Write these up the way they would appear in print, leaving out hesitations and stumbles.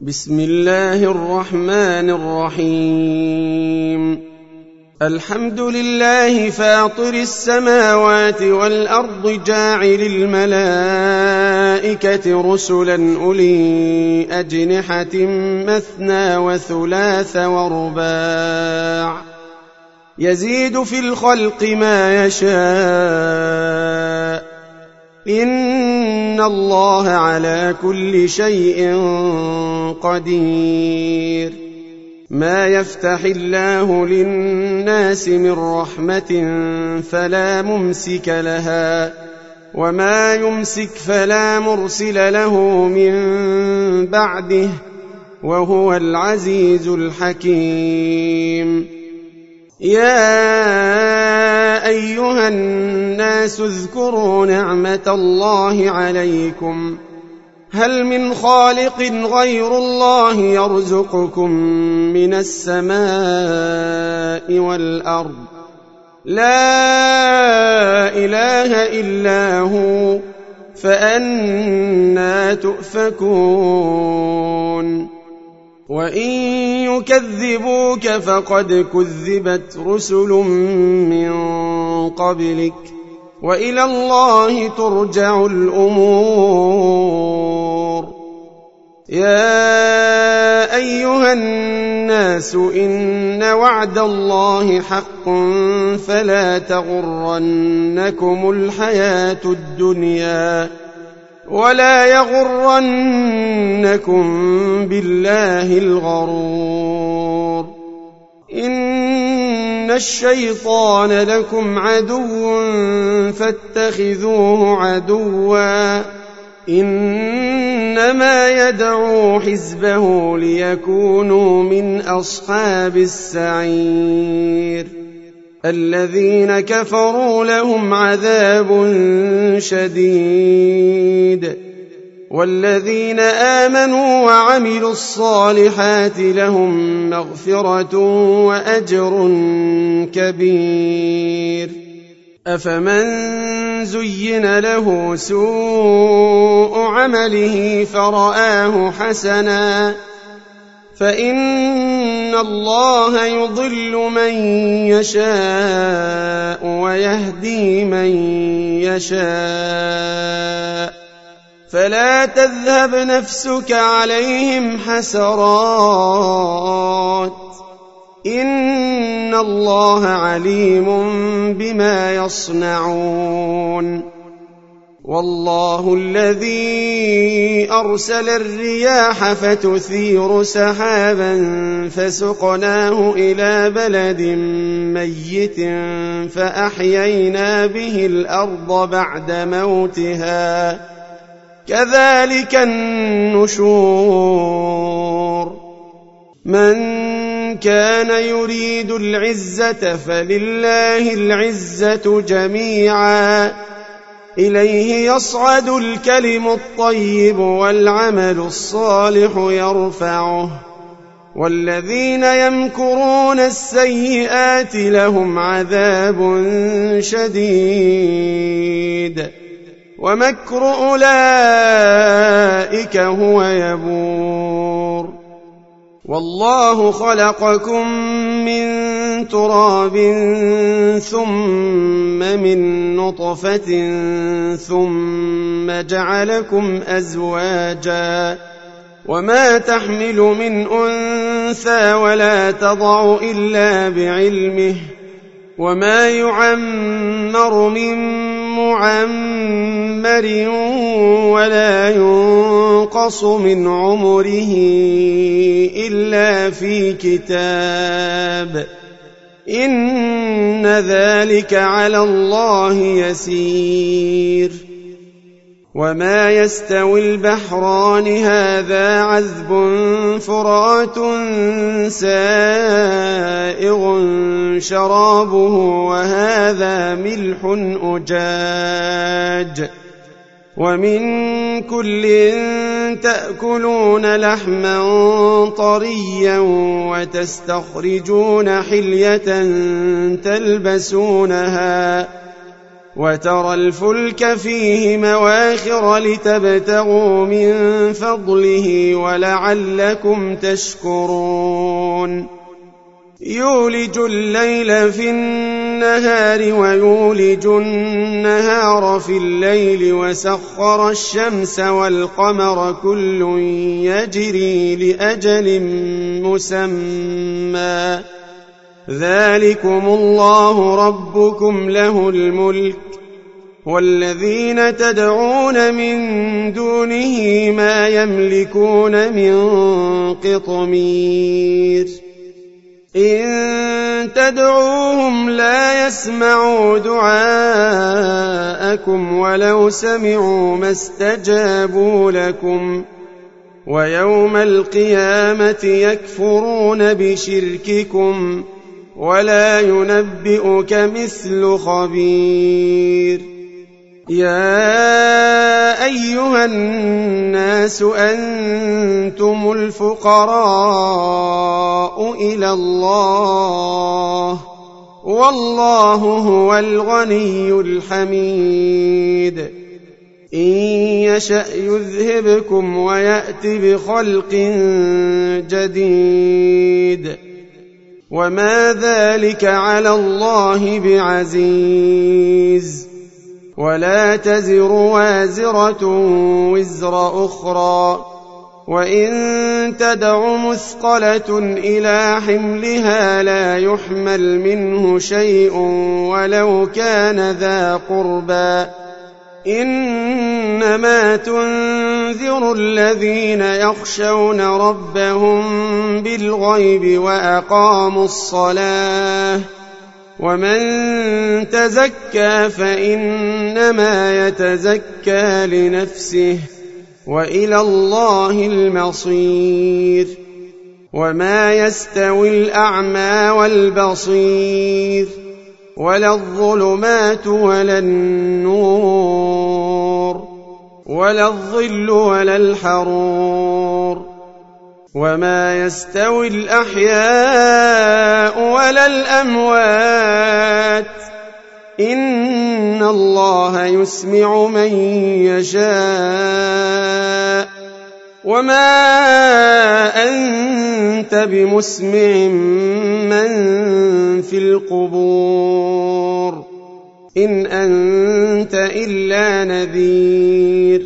بسم الله الرحمن الرحيم. الحمد لله فاطر السماوات والأرض جاعل الملائكة رسلا أولي أجنحة مثنى وثلاث ورباع يزيد في الخلق ما يشاء إن الله على كل شيء قدير. ما يفتح الله للناس من رحمة فلا ممسك لها وما يمسك فلا مرسل له من بعده وهو العزيز الحكيم. يا أيها الناس اذكروا نعمة الله عليكم هل من خالق غير الله يرزقكم من السماء والأرض لا إله إلا هو فأنى تؤفكون. وإن يكذبوك فقد كذبت رسل من قبلك وإلى الله ترجع الأمور. يا أيها الناس إن وعد الله حق فلا تغرنكم الحياة الدنيا ولا يغرنكم بالله الغرور. إن الشيطان لكم عدو فاتخذوه عدوا إنما يدعو حزبه ليكونوا من أصحاب السعير. الذين كفروا لهم عذاب شديد والذين آمنوا وعملوا الصالحات لهم مغفرة وأجر كبير. أفمن زين له سوء عمله فرآه حسنا فإن الله يضل من يشاء ويهدي من يشاء فلا تذهب نفسك عليهم حسرات إن الله عليم بما يصنعون. والله الذي أرسل الرياح فتثير سحابا فسقناه إلى بلد ميت فأحيينا به الأرض بعد موتها كذلك النشور. من كان يريد العزة فلله العزة جميعا إليه يصعد الكلم الطيب والعمل الصالح يرفعه والذين يمكرون السيئات لهم عذاب شديد ومكر أولئك هو يبور. والله خلقكم من تراب ثم من نطفة ثم جعلكم أزواجا وما تحمل من أنثى ولا تضع إلا بعلمه وما يعمر من معمر ولا ينقص من عمره إلا في كتاب إن ذلك على الله يسير. وما يستوي البحران هذا عذب فرات سائغ شرابه وهذا ملح أجاج ومن كل تأكلون لحما طريا وتستخرجون حلية تلبسونها وترى الفلك فيه مواخر لتبتغوا من فضله ولعلكم تشكرون يولج الليل في النهار ويولج النهار في الليل وسخر الشمس والقمر كل يجري لأجل مسمى ذلكم الله ربكم له الملك والذين تدعون من دونه ما يملكون من قطمير إن تدعوهم لا يسمعوا دعاءكم ولو سمعوا ما استجابوا لكم ويوم القيامة يكفرون بشرككم ولا ينبئك مثل خبير يا أيها الناس أنتم الفقراء إلى الله والله هو الغني الحميد إن يشأ يذهبكم ويأت بخلق جديد وما ذلك على الله بعزيز ولا تزر وازرة وزر أخرى وإن تدع مثقلة إلى حملها لا يحمل منه شيء ولو كان ذا قربى إنما تنذر الذين يخشون ربهم بالغيب وأقاموا الصلاة ومن تزكى فإنما يتزكى لنفسه وإلى الله المصير وما يستوي الأعمى والبصير ولا الظلمات ولا النور ولا الظل ولا الحرور وما يستوي الأحياء ولا الأموات إن الله يسمع من يشاء وما أنت بمسمع من في القبور إن أنت إلا نذير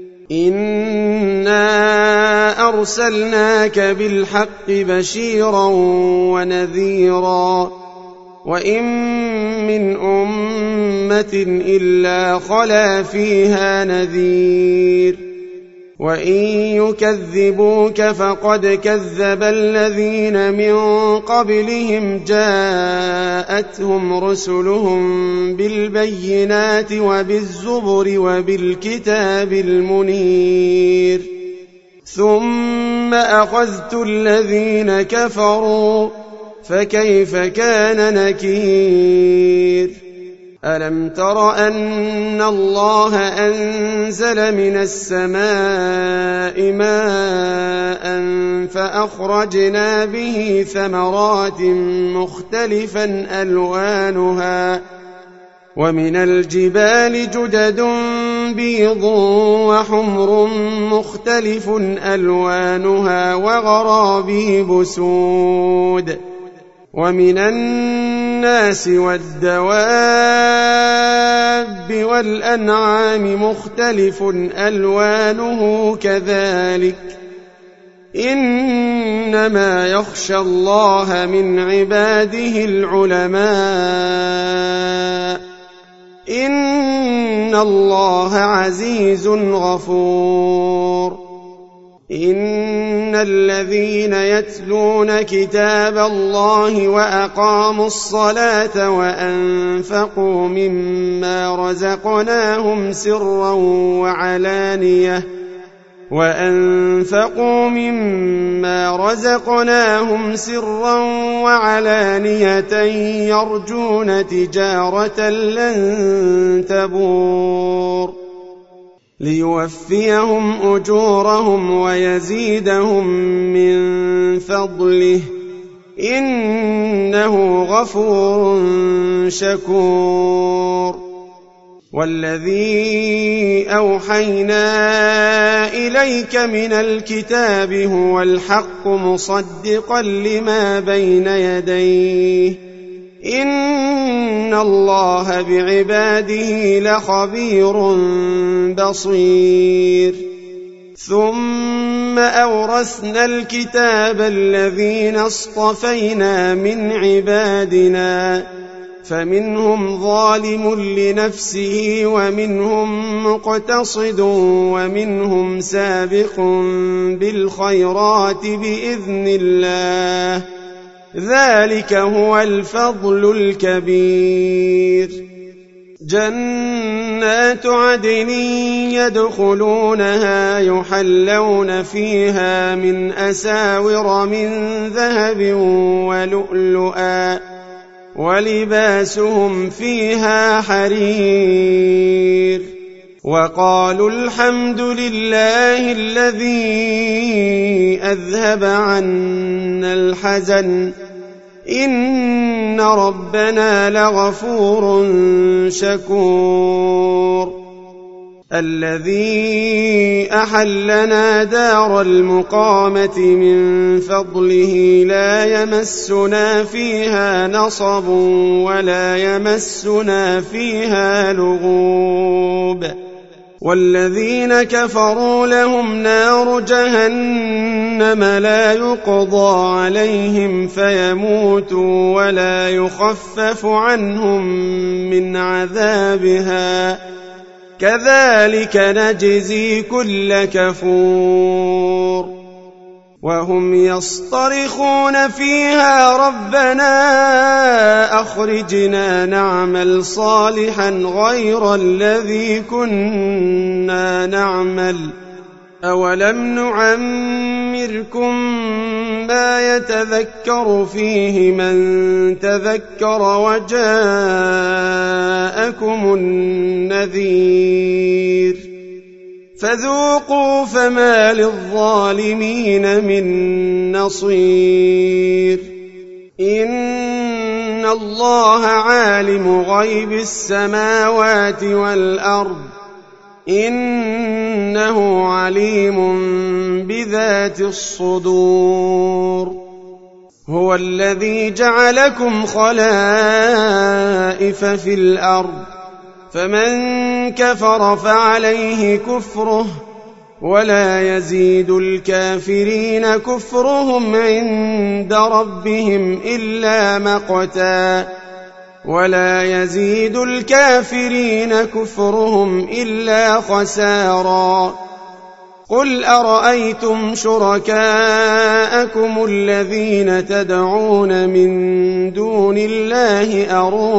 إنا أرسلناك بالحق بشيرا ونذيرا وإن من أمة إلا خلا فيها نذير وإن يكذبوك فقد كذب الذين من قبلهم جاءتهم رسلهم بالبينات وبالزبر وبالكتاب المنير ثم أخذت الذين كفروا فكيف كان نكير ألم تر أن الله أنزل من السماء ماء فأخرجنا به ثمرات مختلفا ألوانها ومن الجبال جدد بيض وحمر مختلف ألوانها وغرابيب سود ومن الناس والدواب والأنعام مختلف ألوانه كذلك إنما يخشى الله من عباده العلماء إن الله عزيز غفور إن الذين يتلون كتاب الله وأقاموا الصلاة وأنفقوا مما رزقناهم سرا وعلانية يرجون تجارة لن تبور ليوفيهم أجورهم ويزيدهم من فضله إنه غفور شكور والذي أوحينا إليك من الكتاب هو الحق مصدقا لما بين يديه إن الله بعباده لخبير بصير ثم أورثنا الكتاب الذين اصطفينا من عبادنا فمنهم ظالم لنفسه ومنهم مقتصد ومنهم سابق بالخيرات بإذن الله ذلك هو الفضل الكبير جنات عدن يدخلونها يحلون فيها من أساور من ذهب ولؤلؤا ولباسهم فيها حرير وقالوا الحمد لله الذي أذهب عنا الحزن إن ربنا لغفور شكور الذي أحلنا دار المقامة من فضله لا يمسنا فيها نصب ولا يمسنا فيها لغوب والذين كفروا لهم نار جهنم لا يقضى عليهم فيموتوا ولا يخفف عنهم من عذابها كذلك نجزي كل كفور وهم يصطرخون فيها ربنا أخرجنا نعمل صالحا غير الذي كنا نعمل أولم نعمركم ما يتذكر فيه من تذكر وجاءكم النذير فذوقوا فما للظالمين من نصير إن الله عالم غيب السماوات والأرض إنه عليم بذات الصدور هو الذي جعلكم خلائف في الأرض فمن كفر فعليه كفره ولا يزيد الكافرين كفرهم عند ربهم إلا مقتا ولا يزيد الكافرين كفرهم إلا خسارا قل أرأيتم شركاءكم الذين تدعون من دون الله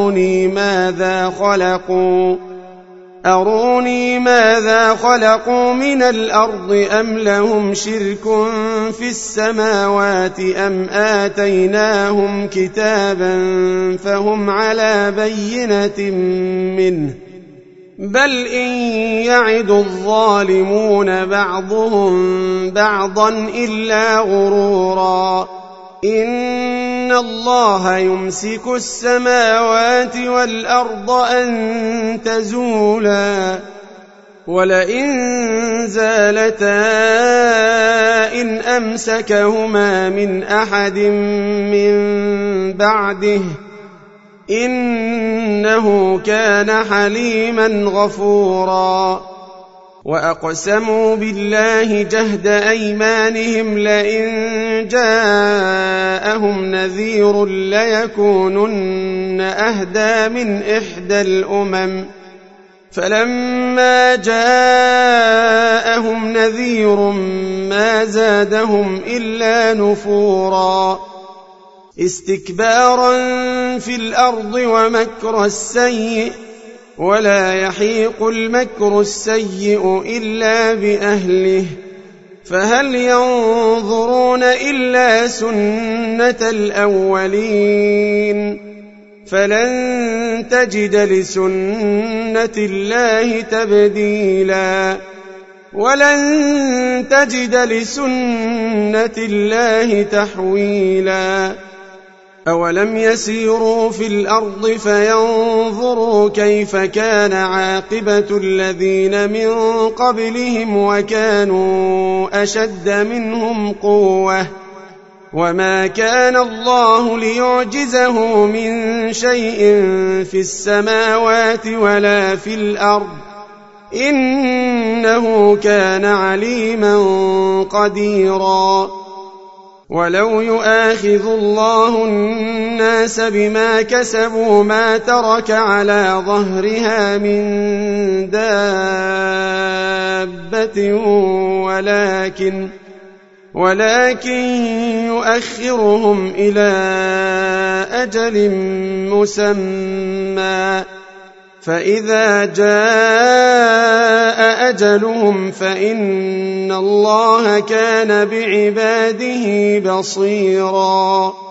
أروني ماذا خلقوا من الأرض أم لهم شرك في السماوات أم آتيناهم كتابا فهم على بينة منه بل إن يعد الظالمون بعضهم بعضا إلا غرورا إن الله يمسك السماوات والأرض أن تزولا ولئن زالتا إن أمسكهما من أحد من بعده إنه كان حليما غفورا وأقسموا بالله جهد أيمانهم لئن جاءهم نذير ليكونن أهدى من إحدى الأمم فلما جاءهم نذير ما زادهم إلا نفورا استكبارا في الأرض ومكر السيء ولا يحيق المكر السيء إلا بأهله فهل ينظرون إلا سنة الأولين فلن تجد لسنة الله تبديلا ولن تجد لسنة الله تحويلا أولم يسيروا في الأرض فينظروا كيف كان عاقبة الذين من قبلهم وكانوا أشد منهم قوة وما كان الله ليعجزه من شيء في السماوات ولا في الأرض إنه كان عليما قديرا ولو يؤاخذ الله الناس بما كسبوا ما ترك على ظهرها من دابة ولكن يؤخرهم إلى أجل مسمى فإذا جاء أجلهم فإن الله كان بعباده بصيراً